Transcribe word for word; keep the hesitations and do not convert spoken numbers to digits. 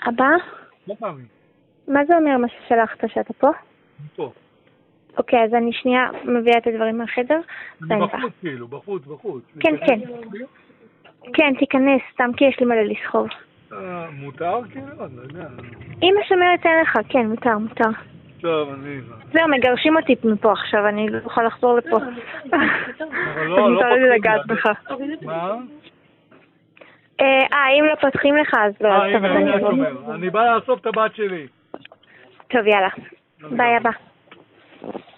אבא? לא פעמים. מה זה אומר מה ששלחת שאתה פה? פה. אוקיי, אז אני שנייה מביאה את הדברים מהחדר. אני בחוץ כאילו, בחוץ, בחוץ. כן, כן. כן, תיכנס, סתם כי יש לי מלא לסחוב. מותר כאילו? אני לא יודע. אמא שומרת אתן לך, כן, מותר, מותר. טוב, אני... זהו, מגרשים אותי מפה עכשיו, אני לא יכולה לחזור לפה. אבל לא, לא פותחים לי. לגעת בך. מה? אה, אם לא פותחים לך, אז לא. אה, הנה, הנה, אני אומר. אני בא לאסוף את הבת שלי. טוב, יאללה. ביי, אבא.